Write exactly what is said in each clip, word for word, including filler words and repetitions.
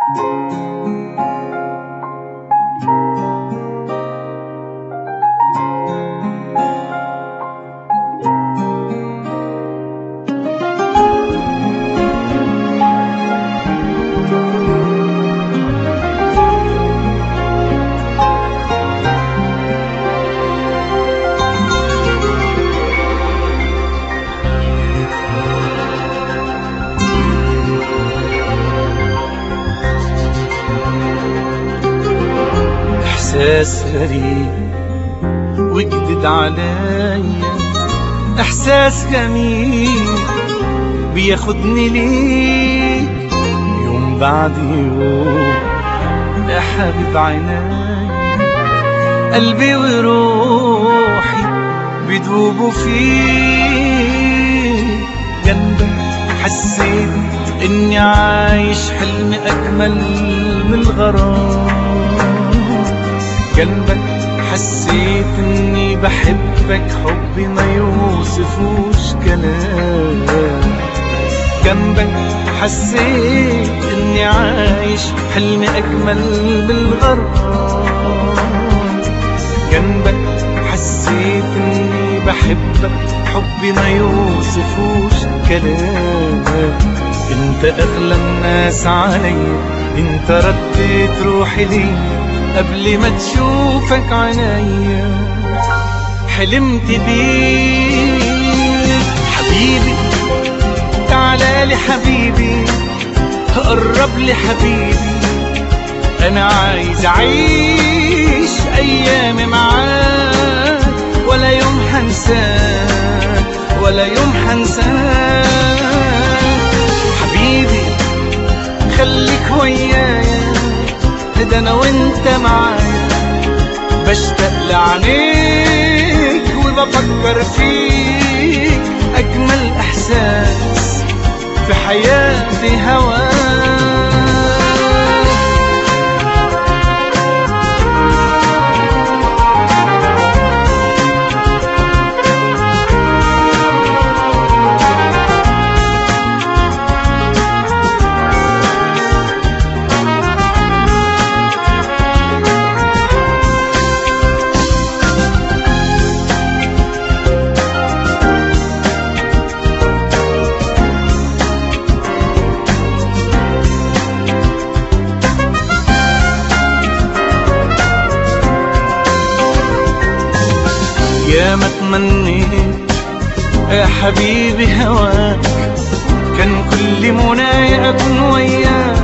إحساس غريب وجديد عليا، إحساس جميل بياخدني ليك يوم بعد يوم. يا حبيب عيني قلبي وروحي بيدوبوا فيك، جنبك حسيت إني عايش حلم أجمل من الغرام، جنبك حسيت اني بحبك حبي ما يوصفوش كلام، جنبك حسيت اني عايش حلم اجمل من الغرام، جنبك حسيت اني بحبك حبي ما يوصفوش كلام. انت اغلى الناس عليا، انت رديت روحي ليا قبل ما تشوفك عينيا، حلمت بيك حبيبي. تعالى حبيبي، قرب لي حبيبي، انا عايز اعيش ايامي معاك، ولا يوم هنساك ولا يوم هنساك. حبيبي خليك ويايا، ده انا وانت معايا، بشتاق لعينيك وبفكر فيك، اجمل احساس في حياتي هواك. يا ما تمنيت يا حبيبي هواك، كان كل منايا أكون وياك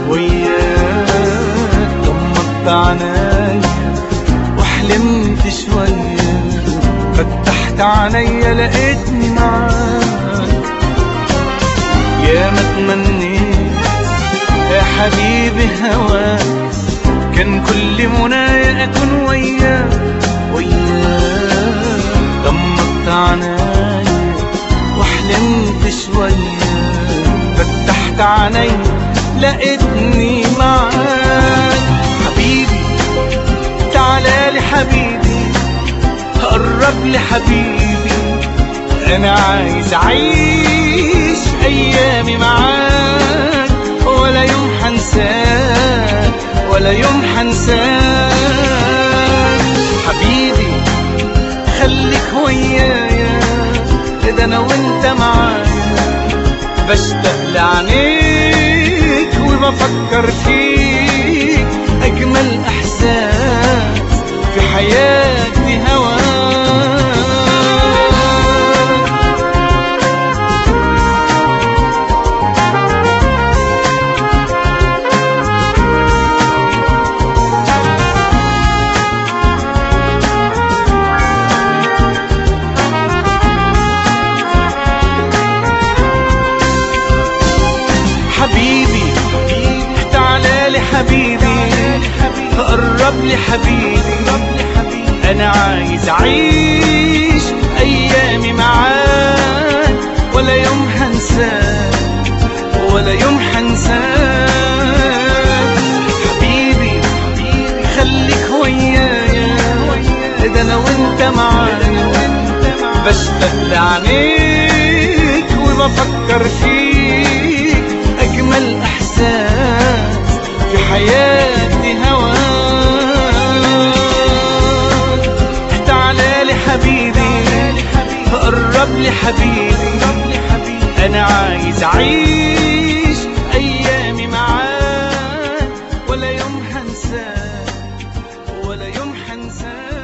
وياك. غمضت عنايا وحلمت شوية، فتحت عنايا لقيتني معاك. يا ما تمنيت يا حبيبي هواك، كان كل منايا أكون وياك وياك. غمضت عنايا وحلمت شوية، فتحت عنايا لقيتني معاك. حبيبي تعالى لي حبيبي، قرب لي حبيبي، انا عايز اعيش ايامي معاك، ولا يوم هنساك ولا يوم هنساك. حبيبي خليك ويايا، ده انا وانت معايا، بشتاق لعينيك وبفكر فيك، اجمل احساس في حياتي هواك. حبيبي تعالى لي حبيبي، قرب لي حبيبي، انا عايز اعيش ايامي معاك، ولا يوم هنساك ولا يوم هنساك. حبيبي خليك ويايا، ده انا وانت معايا، بشتاق لعينيك وبفكر فيك، اجمل احساس حياتي هواك. تعالى لي حبيبي قرب لي حبيبي، انا عايز اعيش ايامي معاك، ولا يوم هنساك ولا يوم هنساك.